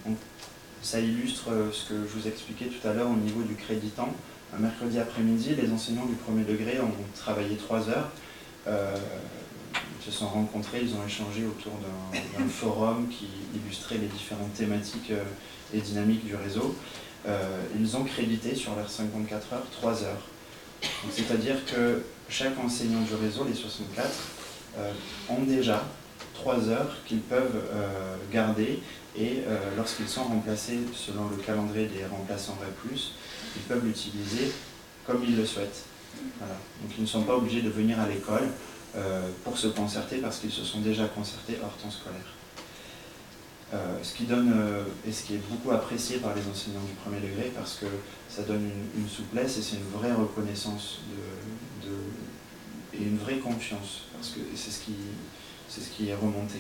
Ça illustre ce que je vous expliquais tout à l'heure au niveau du crédit temps. Un mercredi après-midi, les enseignants du premier degré ont travaillé trois heures. Euh, Ils se sont rencontrés, ils ont échangé autour d'un forum qui illustrait les différentes thématiques et dynamiques du réseau. Euh, ils ont crédité sur leurs cinquante-quatre heures, trois heures. C'est-à-dire que chaque enseignant du réseau, les soixante-quatre, euh, ont déjà trois heures qu'ils peuvent euh, garder et euh, lorsqu'ils sont remplacés selon le calendrier des remplaçants R E P plus, ils peuvent l'utiliser comme ils le souhaitent. Voilà. Donc ils ne sont pas obligés de venir à l'école Euh, pour se concerter parce qu'ils se sont déjà concertés hors temps scolaire. Euh, ce qui donne, euh, et ce qui est beaucoup apprécié par les enseignants du premier degré parce que ça donne une, une souplesse et c'est une vraie reconnaissance de, de, et une vraie confiance parce que c'est ce qui, c'est ce qui est remonté.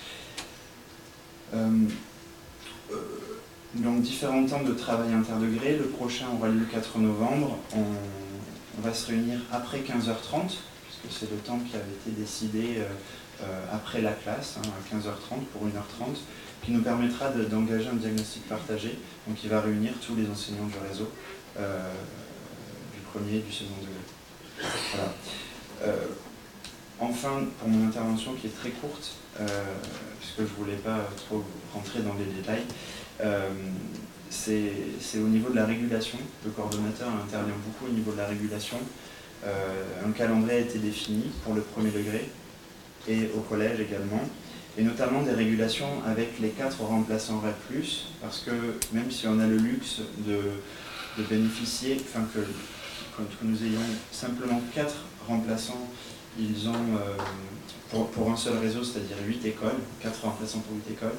Euh, euh, donc différents temps de travail interdegré. Le prochain aura lieu le quatre novembre. On, on va se réunir après quinze heures trente. C'est le temps qui avait été décidé euh, euh, après la classe, hein, à quinze heures trente pour une heure trente, qui nous permettra d'engager un diagnostic partagé, donc qui va réunir tous les enseignants du réseau, euh, du premier et du second degré. Voilà. Euh, enfin, pour mon intervention qui est très courte, euh, puisque je ne voulais pas trop rentrer dans les détails, euh, c'est au niveau de la régulation. Le coordonnateur intervient beaucoup au niveau de la régulation. Euh, un calendrier a été défini pour le premier degré et au collège également, et notamment des régulations avec les quatre remplaçants R E P plus, parce que même si on a le luxe de, de bénéficier, enfin que, que nous ayons simplement quatre remplaçants, ils ont, euh, pour, pour un seul réseau, c'est-à-dire huit écoles, quatre remplaçants pour huit écoles,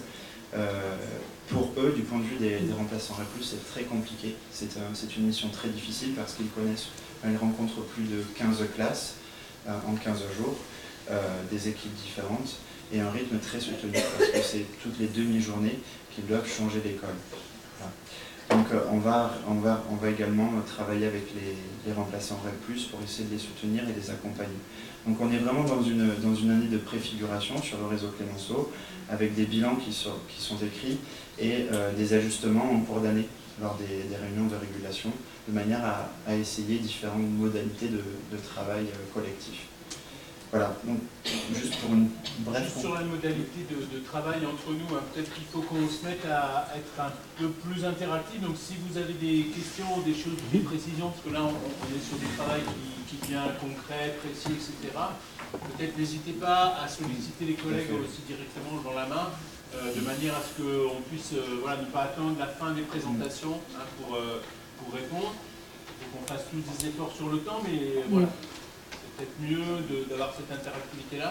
Euh, pour eux, du point de vue des, des remplaçants R E plus, c'est très compliqué. C'est euh, une mission très difficile parce qu'ils connaissent, ils rencontrent plus de quinze classes euh, en quinze jours, euh, des équipes différentes et un rythme très soutenu parce que c'est toutes les demi-journées qu'ils doivent changer d'école. Voilà. Donc euh, on, va, on, va, on va également travailler avec les, les remplaçants R E plus pour essayer de les soutenir et les accompagner. Donc on est vraiment dans une, dans une année de préfiguration sur le réseau Clémenceau, avec des bilans qui sont, qui sont écrits et euh, des ajustements en cours d'année lors des, des réunions de régulation, de manière à, à essayer différentes modalités de, de travail euh, collectif. Voilà, donc juste pour une brève... Juste sur la modalité de, de travail entre nous, hein, peut-être qu'il faut qu'on se mette à être un peu plus interactif. Donc si vous avez des questions, des choses, des précisions, parce que là on, on est sur du travail qui, qui devient concret, précis, et cetera. Peut-être n'hésitez pas à solliciter les collègues aussi directement dans la main, euh, de manière à ce qu'on puisse euh, voilà, ne pas attendre la fin des présentations hein, pour, euh, pour répondre. Il faut qu'on fasse tous des efforts sur le temps, mais euh, voilà. C'est peut-être mieux d'avoir cette interactivité-là.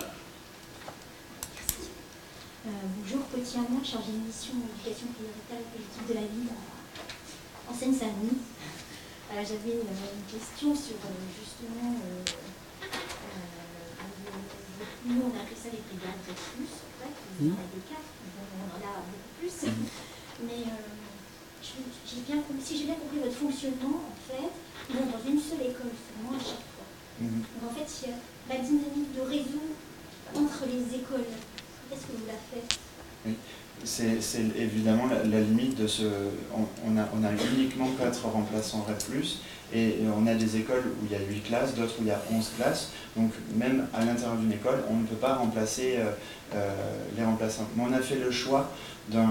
Euh, bonjour, Potier Amand, chargée de mission éducation prioritaire et politique de la ville en Seine-Saint-Denis. Euh, J'avais une, une question sur euh, justement, euh, euh, nous on appelle ça les brigades de plus, en fait, il y en a des quatre, on en a beaucoup plus, mais euh, j'ai bien, si j'ai bien compris votre fonctionnement, en fait, ils vont dans une seule école seulement à chaque fois. Donc en fait, il y a la dynamique de réseau entre les écoles. Qu'est-ce que vous la faites? Oui, c'est évidemment la, la limite de ce... On, on, a, on a uniquement quatre remplaçants R E plus et, et on a des écoles où il y a huit classes, d'autres où il y a onze classes. Donc même à l'intérieur d'une école, on ne peut pas remplacer euh, euh, les remplaçants. Mais on a fait le choix d'un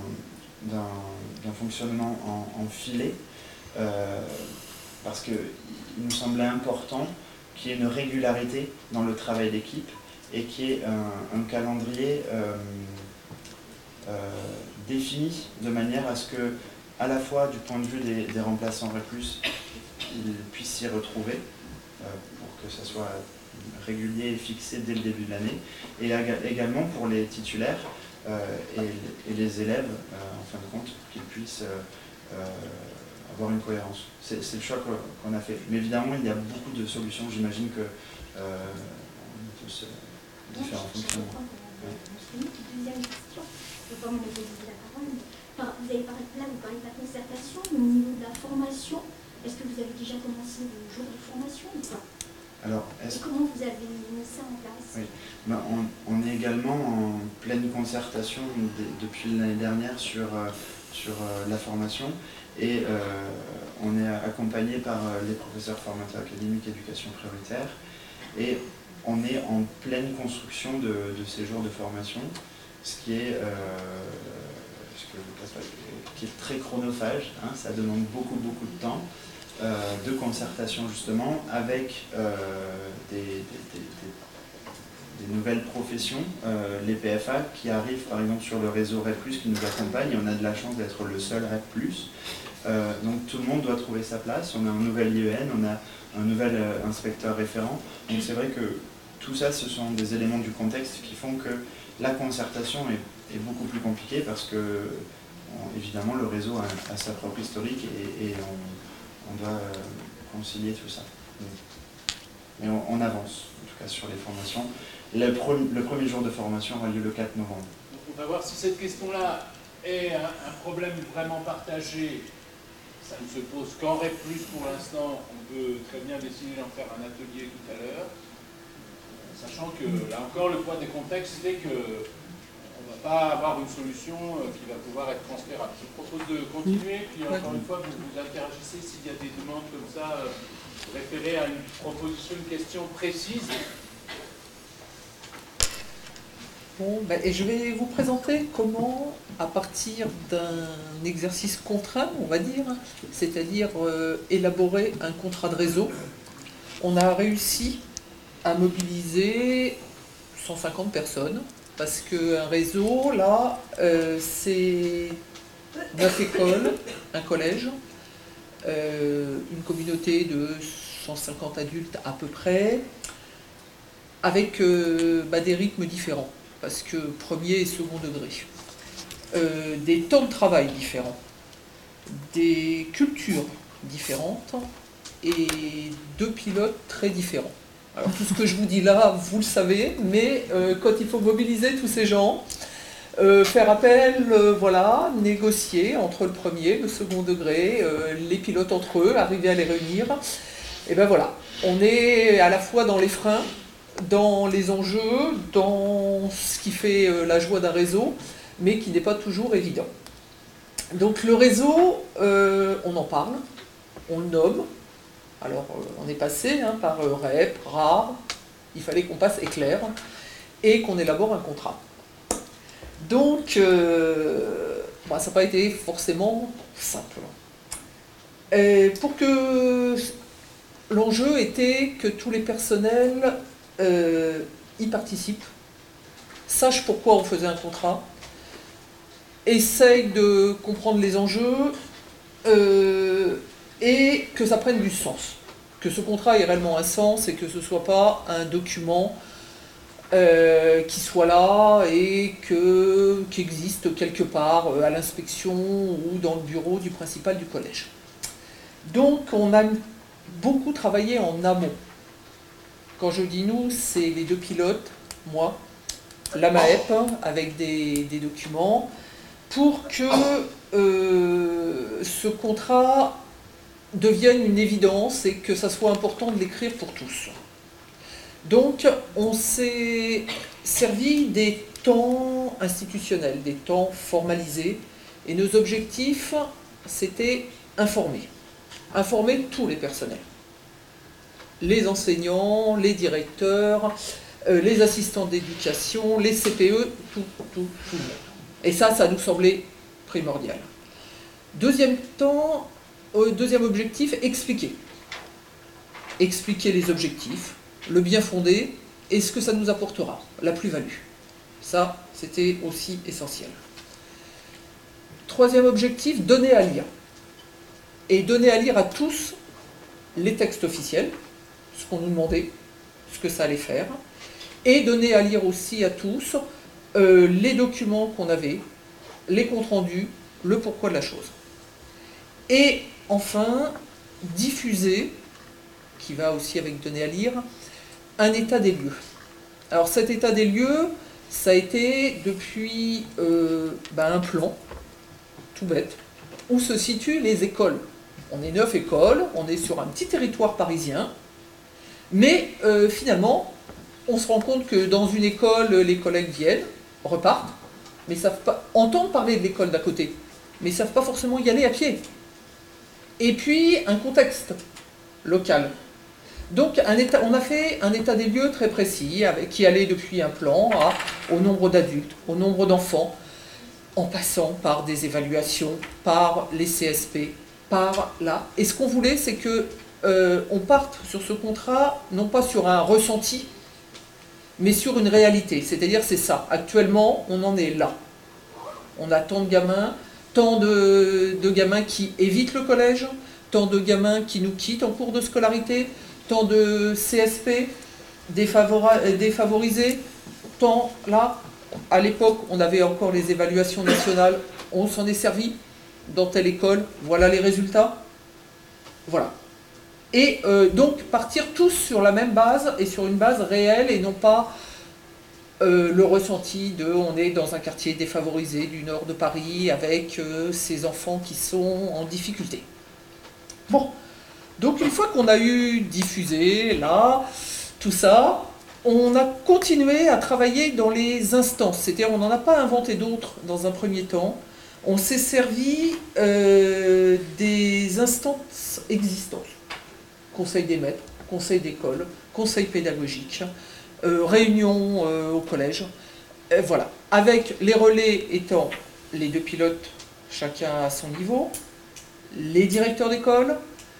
fonctionnement en, en filet euh, parce qu'il nous semblait important qu'il y ait une régularité dans le travail d'équipe et qu'il y ait un, un calendrier euh, euh, défini de manière à ce que, à la fois du point de vue des, des remplaçants R E plus, ils puissent s'y retrouver euh, pour que ça soit régulier et fixé dès le début de l'année, et également pour les titulaires euh, et, et les élèves, euh, en fin de compte, qu'ils puissent euh, euh, avoir une cohérence. C'est le choix qu'on a fait. Mais évidemment, il y a beaucoup de solutions. J'imagine que euh, on est tous euh, différents fonctionnements. Deuxième question, je ne vais pas monopoliser la parole, mais vous avez parlé, là, vous parlez de la concertation, mais au niveau de la formation, est-ce que vous avez déjà commencé le jour de formation ou pas? Alors, et comment vous avez mis ça en place? Oui. Ben, on, on est également en pleine concertation depuis l'année dernière sur, euh, sur euh, la formation. Et euh, on est accompagné par les professeurs formateurs académiques éducation prioritaire et on est en pleine construction de, de ces jours de formation, ce qui est, euh, ce que je passe pas, qui est très chronophage, hein, ça demande beaucoup beaucoup de temps, euh, de concertation justement avec euh, des, des, des, des, des nouvelles professions, euh, les P F A qui arrivent par exemple sur le réseau R E plus qui nous accompagne, et on a de la chance d'être le seul R E plus. Euh, donc tout le monde doit trouver sa place, on a un nouvel I E N, on a un nouvel euh, inspecteur référent, donc c'est vrai que tout ça ce sont des éléments du contexte qui font que la concertation est, est beaucoup plus compliquée parce que on, évidemment le réseau a, a sa propre historique et, et on, on doit euh, concilier tout ça. Mais on, on avance en tout cas sur les formations. Le, pre, le premier jour de formation aura lieu le quatre novembre. Donc on va voir si cette question-là est un, un problème vraiment partagé. Ça ne se pose qu'en R E plus pour l'instant, on peut très bien décider d'en faire un atelier tout à l'heure, sachant que là encore le poids des contextes fait qu'on ne va pas avoir une solution qui va pouvoir être transférable. Je propose de continuer, puis encore une fois vous, vous interagissez s'il y a des demandes comme ça, référées à une proposition, une question précise. Bon, ben, et je vais vous présenter comment, à partir d'un exercice contraint, on va dire, c'est-à-dire euh, élaborer un contrat de réseau, on a réussi à mobiliser cent cinquante personnes, parce qu'un réseau, là, euh, c'est neuf écoles, un collège, euh, une communauté de cent cinquante adultes à peu près, avec euh, bah, des rythmes différents. Parce que premier et second degré. euh, des temps de travail différents, des cultures différentes et deux pilotes très différents. Alors tout ce que je vous dis là, vous le savez, mais euh, quand il faut mobiliser tous ces gens, euh, faire appel, euh, voilà, négocier entre le premier, le second degré, euh, les pilotes entre eux, arriver à les réunir, et ben voilà, on est à la fois dans les freins, dans les enjeux, dans ce qui fait euh, la joie d'un réseau, mais qui n'est pas toujours évident. Donc le réseau, euh, on en parle, on le nomme. Alors euh, on est passé hein, par euh, R E P, R A R, il fallait qu'on passe éclair et qu'on élabore un contrat. Donc euh, bah, ça n'a pas été forcément simple. Et pour que l'enjeu était que tous les personnels euh, y participent, sachent pourquoi on faisait un contrat, essayent de comprendre les enjeux, euh, et que ça prenne du sens, que ce contrat ait réellement un sens et que ce ne soit pas un document euh, qui soit là et que, qui existe quelque part euh, à l'inspection ou dans le bureau du principal du collège. Donc on a beaucoup travaillé en amont. Quand je dis nous, c'est les deux pilotes, moi, l'A M A E P avec des, des documents, pour que euh, ce contrat devienne une évidence et que ça soit important de l'écrire pour tous. Donc on s'est servi des temps institutionnels, des temps formalisés, et nos objectifs, c'était informer. Informer tous les personnels. Les enseignants, les directeurs, euh, les assistants d'éducation, les C P E, tout, tout, tout le monde. Et ça, ça nous semblait primordial. Deuxième temps, euh, deuxième objectif, expliquer. Expliquer les objectifs, le bien fondé et ce que ça nous apportera, la plus-value. Ça, c'était aussi essentiel. Troisième objectif, donner à lire. Et donner à lire à tous les textes officiels, ce qu'on nous demandait, ce que ça allait faire, et donner à lire aussi à tous euh, les documents qu'on avait, les comptes rendus, le pourquoi de la chose. Et enfin, diffuser, qui va aussi avec donner à lire, un état des lieux. Alors cet état des lieux, ça a été depuis euh, ben, un plan, tout bête, où se situent les écoles. On est neuf écoles, on est sur un petit territoire parisien, mais euh, finalement, on se rend compte que dans une école, les collègues viennent, repartent, mais ne savent pas entendre parler de l'école d'à côté, mais ne savent pas forcément y aller à pied. Et puis, un contexte local. Donc, un état, on a fait un état des lieux très précis, avec, qui allait depuis un plan à, au nombre d'adultes, au nombre d'enfants, en passant par des évaluations, par les C S P, par là. Et ce qu'on voulait, c'est que euh, on parte sur ce contrat, non pas sur un ressenti, mais sur une réalité. C'est-à-dire, c'est ça. Actuellement, on en est là. On a tant de gamins, tant de, de gamins qui évitent le collège, tant de gamins qui nous quittent en cours de scolarité, tant de C S P défavorisés, tant là, à l'époque, on avait encore les évaluations nationales, on s'en est servi dans telle école, voilà les résultats. Voilà. Et euh, donc partir tous sur la même base et sur une base réelle et non pas euh, le ressenti de on est dans un quartier défavorisé du nord de Paris avec euh, ces enfants qui sont en difficulté. Bon, donc une fois qu'on a eu diffusé là, tout ça, on a continué à travailler dans les instances, c'est-à-dire on n'en a pas inventé d'autres dans un premier temps. On s'est servi euh, des instances existantes. Conseil des maîtres, conseil d'école, conseil pédagogique, euh, réunion euh, au collège. Et voilà. Avec les relais étant les deux pilotes, chacun à son niveau, les directeurs d'école,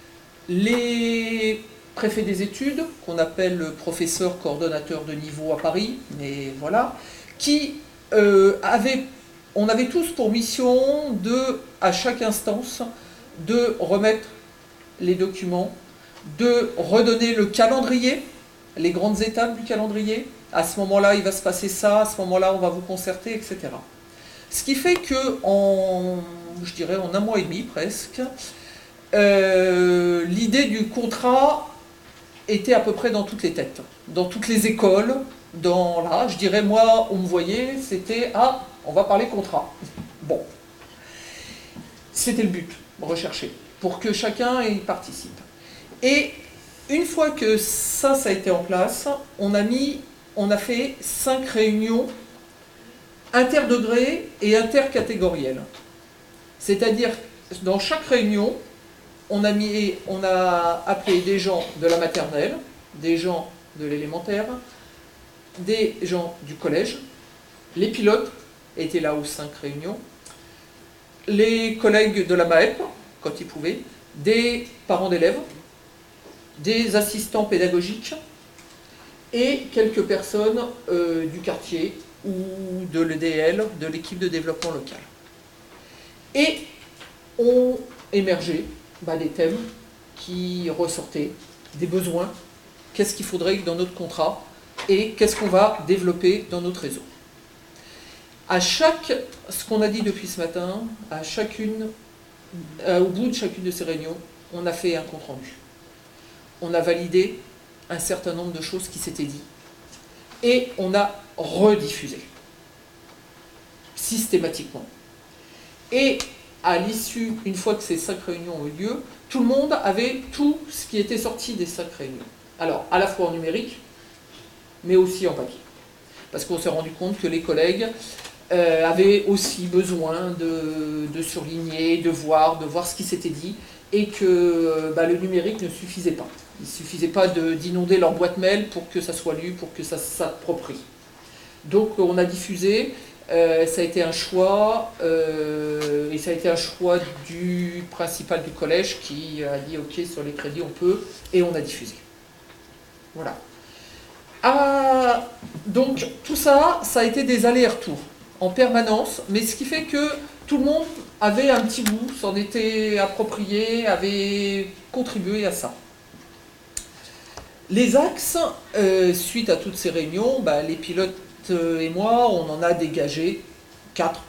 les préfets des études, qu'on appelle professeurs coordonnateurs de niveau à Paris, mais voilà, qui euh, avaient... On avait tous pour mission de, à chaque instance, de remettre les documents, de redonner le calendrier, les grandes étapes du calendrier. À ce moment-là, il va se passer ça, à ce moment-là, on va vous concerter, et cetera. Ce qui fait que en, je dirais en un mois et demi presque, euh, l'idée du contrat était à peu près dans toutes les têtes, dans toutes les écoles, dans là, je dirais moi, on me voyait, c'était ah, on va parler contrat. Bon, c'était le but recherché, pour que chacun y participe. Et une fois que ça, ça a été en place, on a mis, on a fait cinq réunions interdegrés et intercatégorielles. C'est-à-dire, dans chaque réunion, on a, mis, on a appelé des gens de la maternelle, des gens de l'élémentaire, des gens du collège, les pilotes étaient là aux cinq réunions, les collègues de la M A E P, quand ils pouvaient, des parents d'élèves, des assistants pédagogiques et quelques personnes euh, du quartier ou de l'E D L, de l'équipe de développement local. Et ont émergé bah, des thèmes qui ressortaient, des besoins, qu'est-ce qu'il faudrait dans notre contrat et qu'est-ce qu'on va développer dans notre réseau. À chaque, ce qu'on a dit depuis ce matin, à chacune, euh, au bout de chacune de ces réunions, on a fait un compte-rendu. On a validé un certain nombre de choses qui s'étaient dites et on a rediffusé systématiquement. Et à l'issue, une fois que ces cinq réunions ont eu lieu, tout le monde avait tout ce qui était sorti des cinq réunions. Alors, à la fois en numérique, mais aussi en papier. Parce qu'on s'est rendu compte que les collègues euh, avaient aussi besoin de, de surligner, de voir, de voir ce qui s'était dit, et que bah, le numérique ne suffisait pas. Il ne suffisait pas d'inonder leur boîte mail pour que ça soit lu, pour que ça s'approprie. Donc on a diffusé, euh, ça a été un choix, euh, et ça a été un choix du principal du collège qui a dit ok, sur les crédits on peut, et on a diffusé. Voilà. Ah, donc tout ça, ça a été des allers-retours en permanence, mais ce qui fait que tout le monde avait un petit bout, s'en était approprié, avait contribué à ça. Les axes, euh, suite à toutes ces réunions, bah, les pilotes et moi, on en a dégagé quatre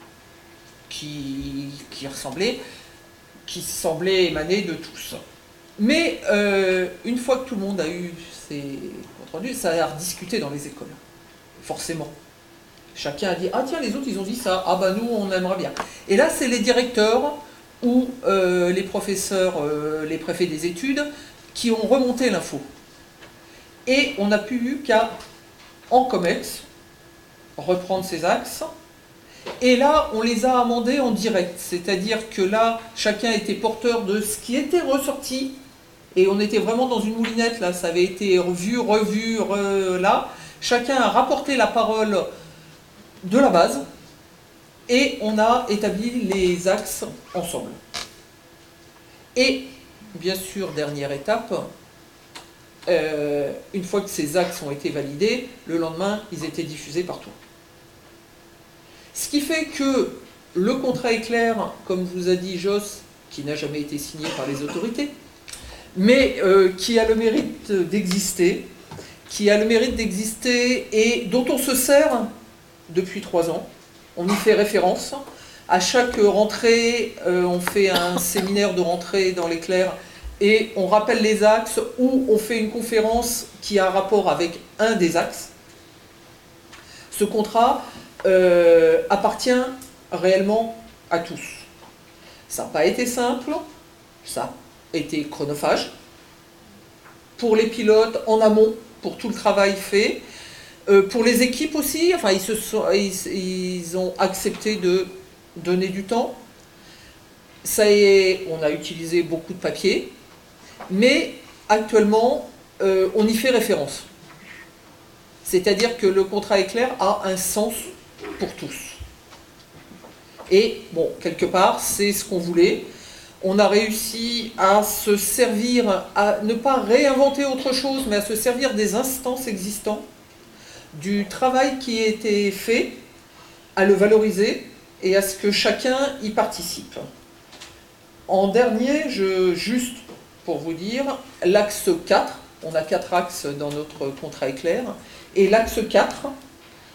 qui, qui ressemblaient, qui semblaient émaner de tous. Mais euh, une fois que tout le monde a eu ses comptes rendus, ça a rediscuté dans les écoles, forcément. Chacun a dit « Ah tiens, les autres, ils ont dit ça. Ah bah nous, on aimerait bien. » Et là, c'est les directeurs ou euh, les professeurs, euh, les préfets des études, qui ont remonté l'info. Et on n'a plus eu qu'à, en COMEX, reprendre ces axes. Et là, on les a amendés en direct. C'est-à-dire que là, chacun était porteur de ce qui était ressorti. Et on était vraiment dans une moulinette, là. Ça avait été revu, revu, re, là. Chacun a rapporté la parole de la base. Et on a établi les axes ensemble. Et, bien sûr, dernière étape, euh, une fois que ces axes ont été validés, le lendemain, ils étaient diffusés partout. Ce qui fait que le contrat est clair, comme vous a dit Joss, qui n'a jamais été signé par les autorités, mais euh, qui a le mérite d'exister, qui a le mérite d'exister et dont on se sert depuis trois ans. On y fait référence. À chaque rentrée, euh, on fait un séminaire de rentrée dans l'éclair et on rappelle les axes ou on fait une conférence qui a un rapport avec un des axes. Ce contrat euh, appartient réellement à tous. Ça n'a pas été simple, ça a été chronophage. Pour les pilotes en amont, pour tout le travail fait. Euh, pour les équipes aussi, enfin, ils, se sont, ils, ils ont accepté de donner du temps. Ça est, on a utilisé beaucoup de papier, mais actuellement, euh, on y fait référence. C'est-à-dire que le contrat éclair a un sens pour tous. Et, bon, quelque part, c'est ce qu'on voulait. On a réussi à se servir, à ne pas réinventer autre chose, mais à se servir des instances existantes, du travail qui a été fait, à le valoriser et à ce que chacun y participe. En dernier, je, juste pour vous dire, l'axe quatre, on a quatre axes dans notre contrat éclair, et l'axe quatre,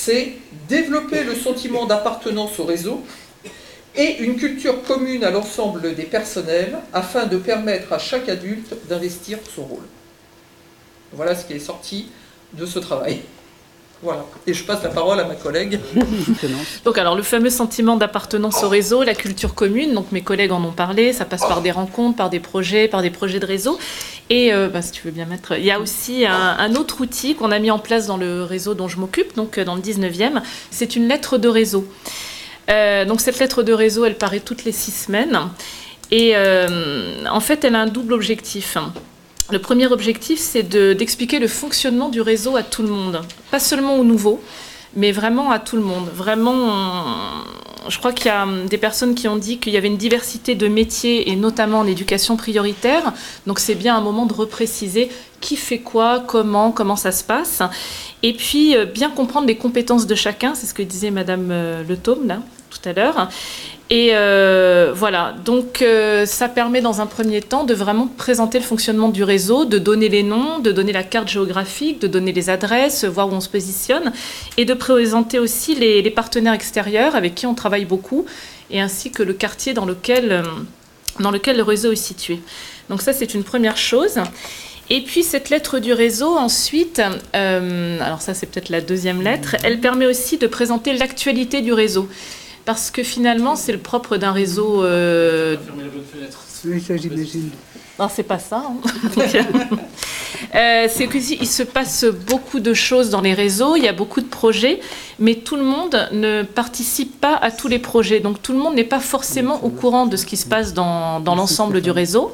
c'est développer le sentiment d'appartenance au réseau et une culture commune à l'ensemble des personnels afin de permettre à chaque adulte d'investir son rôle. Voilà ce qui est sorti de ce travail. Voilà. Et je passe la parole à ma collègue. Donc alors le fameux sentiment d'appartenance au réseau, la culture commune, donc mes collègues en ont parlé, ça passe par des rencontres, par des projets, par des projets de réseau. Et euh, bah, si tu veux bien mettre, il y a aussi un, un autre outil qu'on a mis en place dans le réseau dont je m'occupe, donc dans le dix-neuvième, c'est une lettre de réseau. Euh, donc cette lettre de réseau, elle paraît toutes les six semaines. Et euh, en fait, elle a un double objectif. Le premier objectif, c'est de, d'expliquer le fonctionnement du réseau à tout le monde. Pas seulement aux nouveaux, mais vraiment à tout le monde. Vraiment, on, je crois qu'il y a des personnes qui ont dit qu'il y avait une diversité de métiers, et notamment en éducation prioritaire. Donc c'est bien un moment de repréciser qui fait quoi, comment, comment ça se passe. Et puis, bien comprendre les compétences de chacun, c'est ce que disait Madame Le Thaume, là, tout à l'heure. Et euh, voilà, donc euh, ça permet dans un premier temps de vraiment présenter le fonctionnement du réseau, de donner les noms, de donner la carte géographique, de donner les adresses, voir où on se positionne, et de présenter aussi les, les partenaires extérieurs avec qui on travaille beaucoup, et ainsi que le quartier dans lequel, euh, dans lequel le réseau est situé. Donc ça, c'est une première chose. Et puis cette lettre du réseau, ensuite, euh, alors ça c'est peut-être la deuxième lettre, elle permet aussi de présenter l'actualité du réseau. Parce que finalement, c'est le propre d'un réseau... Euh... Fermez la bonne fenêtre. Oui, ça j'imagine. Non, c'est pas ça. Hein. euh, c'est qu'il se passe beaucoup de choses dans les réseaux, il y a beaucoup de projets, mais tout le monde ne participe pas à tous les projets. Donc tout le monde n'est pas forcément au courant de ce qui se passe dans, dans l'ensemble du réseau.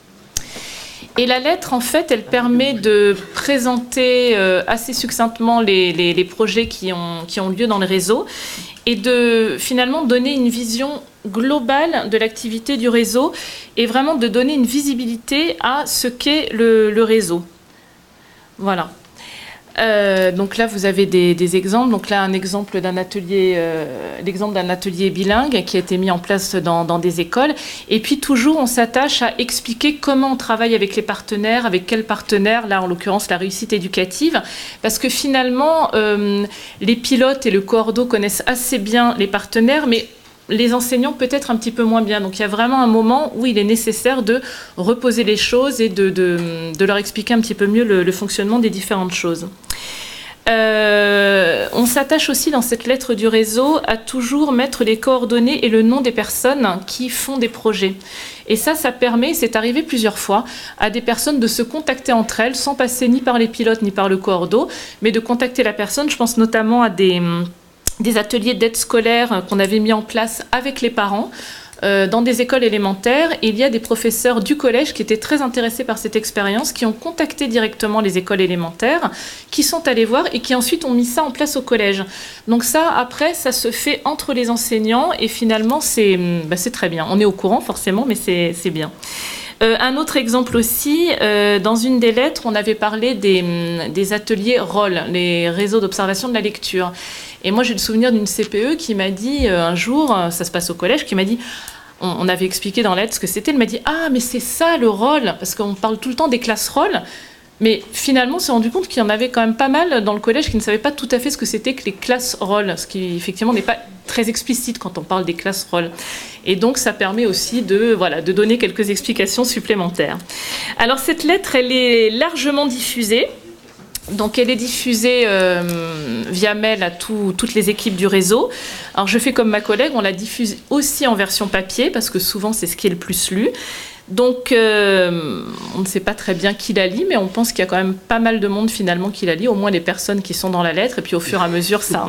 Et la lettre, en fait, elle permet de présenter euh, assez succinctement les, les, les projets qui ont, qui ont lieu dans le réseau et de finalement donner une vision globale de l'activité du réseau et vraiment de donner une visibilité à ce qu'est le, le réseau. Voilà. Euh, donc là, vous avez des, des exemples. Donc là, un exemple d'un atelier, euh, l'exemple d'un atelier bilingue qui a été mis en place dans, dans des écoles. Et puis toujours, on s'attache à expliquer comment on travaille avec les partenaires, avec quels partenaires. Là, en l'occurrence, la réussite éducative, parce que finalement, euh, les pilotes et le coordo connaissent assez bien les partenaires, mais les enseignants peut-être un petit peu moins bien. Donc il y a vraiment un moment où il est nécessaire de reposer les choses et de, de, de leur expliquer un petit peu mieux le, le fonctionnement des différentes choses. Euh, on s'attache aussi dans cette lettre du réseau à toujours mettre les coordonnées et le nom des personnes qui font des projets. Et ça, ça permet, c'est arrivé plusieurs fois, à des personnes de se contacter entre elles sans passer ni par les pilotes ni par le coordo, mais de contacter la personne. Je pense notamment à des... des ateliers d'aide scolaire qu'on avait mis en place avec les parents euh, dans des écoles élémentaires. Et il y a des professeurs du collège qui étaient très intéressés par cette expérience, qui ont contacté directement les écoles élémentaires, qui sont allés voir et qui ensuite ont mis ça en place au collège. Donc ça, après, ça se fait entre les enseignants et finalement, c'est, bah, c'est très bien. On est au courant forcément, mais c'est, c'est bien. Euh, un autre exemple aussi, euh, dans une des lettres, on avait parlé des, des ateliers R O L, les réseaux d'observation de la lecture. Et moi, j'ai le souvenir d'une C P E qui m'a dit euh, un jour, ça se passe au collège, qui m'a dit, on, on avait expliqué dans la lettre ce que c'était, elle m'a dit « Ah, mais c'est ça le R O L !» Parce qu'on parle tout le temps des classes R O L. Mais finalement, on s'est rendu compte qu'il y en avait quand même pas mal dans le collège qui ne savaient pas tout à fait ce que c'était que les classes R O L, ce qui effectivement n'est pas très explicite quand on parle des classes R O L. Et donc, ça permet aussi de, voilà, de donner quelques explications supplémentaires. Alors, cette lettre, elle est largement diffusée. Donc, elle est diffusée euh, via mail à tout, toutes les équipes du réseau. Alors, je fais comme ma collègue, on la diffuse aussi en version papier, parce que souvent, c'est ce qui est le plus lu. Donc, euh, on ne sait pas très bien qui la lit, mais on pense qu'il y a quand même pas mal de monde finalement qui la lit, au moins les personnes qui sont dans la lettre, et puis au fur et à mesure, ça,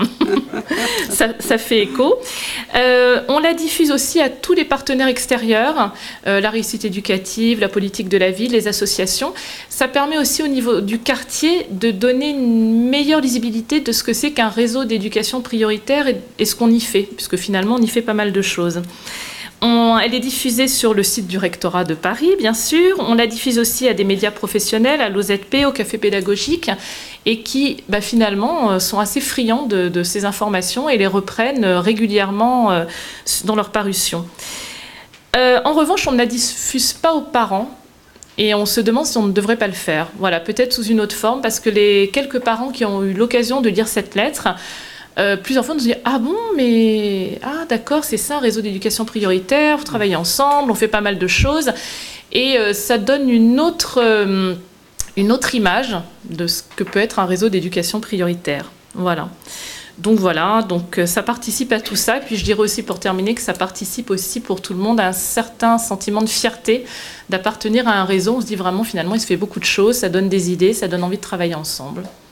ça, ça fait écho. Euh, on la diffuse aussi à tous les partenaires extérieurs, euh, la réussite éducative, la politique de la ville, les associations. Ça permet aussi au niveau du quartier de donner une meilleure lisibilité de ce que c'est qu'un réseau d'éducation prioritaire et, et ce qu'on y fait, puisque finalement, on y fait pas mal de choses. On, elle est diffusée sur le site du rectorat de Paris, bien sûr. On la diffuse aussi à des médias professionnels, à l'O Z P, au Café Pédagogique, et qui, bah, finalement, sont assez friands de, de ces informations et les reprennent régulièrement euh, dans leur parution. Euh, en revanche, on ne la diffuse pas aux parents. Et on se demande si on ne devrait pas le faire. Voilà, peut-être sous une autre forme, parce que les quelques parents qui ont eu l'occasion de lire cette lettre euh, plusieurs fois on nous dit « Ah bon, mais ah d'accord, c'est ça, un réseau d'éducation prioritaire, vous travaillez ensemble, on fait pas mal de choses. » Et euh, ça donne une autre, euh, une autre image de ce que peut être un réseau d'éducation prioritaire. Voilà. Donc voilà, donc ça participe à tout ça. Et puis je dirais aussi pour terminer que ça participe aussi pour tout le monde à un certain sentiment de fierté d'appartenir à un réseau. On se dit vraiment finalement il se fait beaucoup de choses, ça donne des idées, ça donne envie de travailler ensemble.